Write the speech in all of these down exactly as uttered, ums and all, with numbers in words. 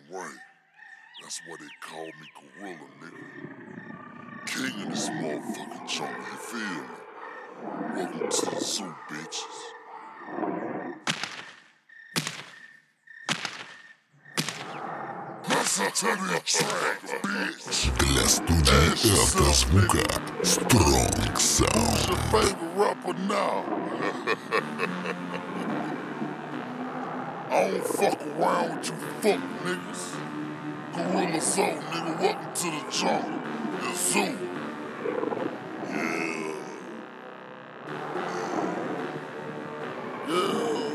right. That's why they call me Gorilla, nigga. King in this motherfucking junk, you feel me? Welcome to the zoo, bitches. Для студии «Автозвука» Strong Sound. Who's your favorite rapper now? I don't fuck around with you fuck niggas. Gorilla Soul, nigga, welcome to the jungle. The zoo. Yeah. Yeah.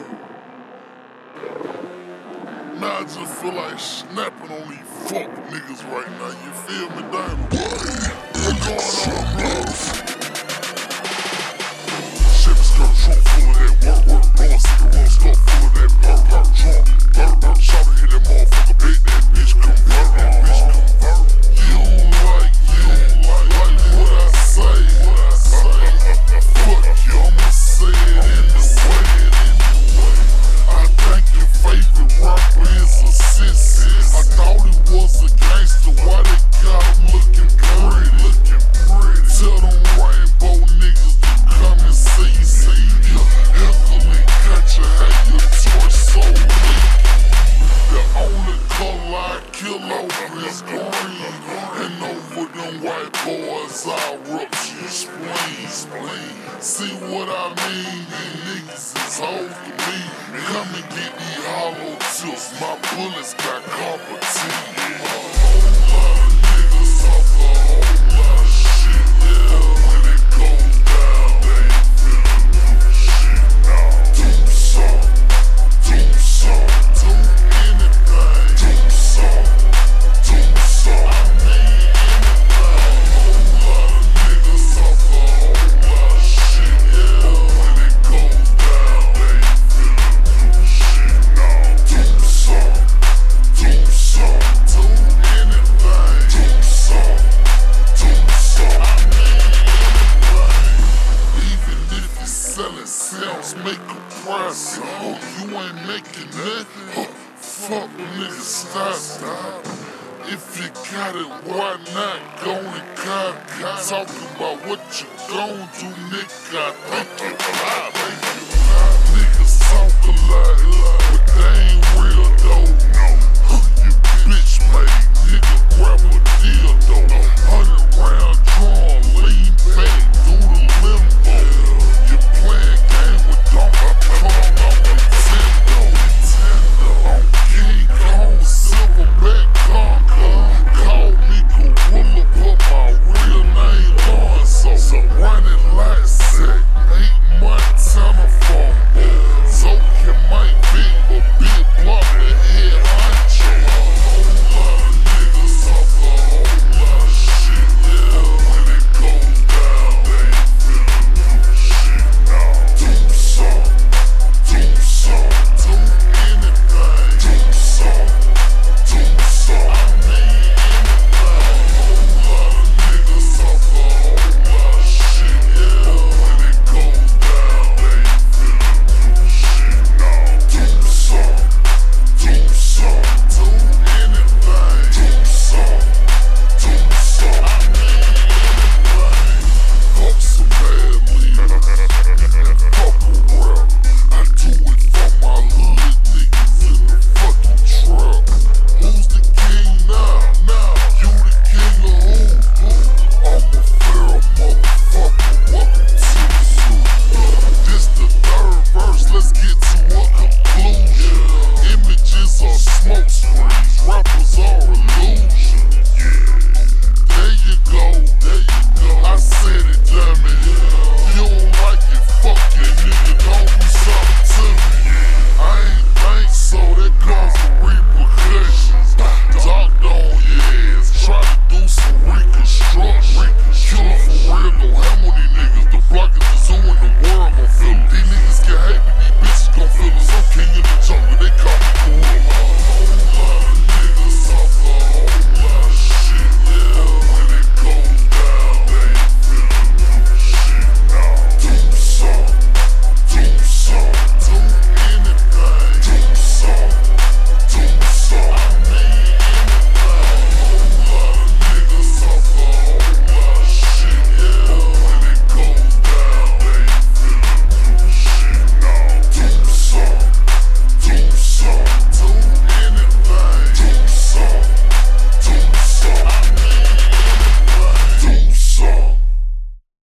Now I just feel like snapping on these fuck niggas right now, you feel me, damn? What's going on, bro? Chevy skirt trunk full of that work, work, blowing cigarette stuff full of that burp, burp, drunk, burp, burp, shot to hit that motherfucker, bet that bitch convert, that bitch convert. You don't like, you don't like, like what I say, what I say. Fuck you, I'ma say it in the way, in the way. I think your favorite rapper is a sissy. I thought he was a gangster, why they got him looking pretty, looking pretty. Tell them rainbow niggas to come and see, see. Heckling got you, had your torso leak. The only color I kill over is green, and over them white boys I rupture your spleen, spleen. See what I mean? These niggas is hoes to me. Come and get these hollow tips, my bullets got copper teeth. A whole lot of niggas off a whole lot of shit. Yeah, when it goes down, they ain't finna do shit now. Do something, do something, do anything. Do something, do something. I mean anything. A whole lot of niggas off a whole lot of shit. Yeah, when it goes down, they ain't finna do shit now. Do something, do something, do anything. Do something, do something. I mean anything. Even if you selling sales, make a price. Oh, you ain't making that? Oh, fuck nigga, stop, stop. If you got it, why not go and cop? Talking about what you gon' do, nigga, I think you lie, think you lie. Niggas talk a lot.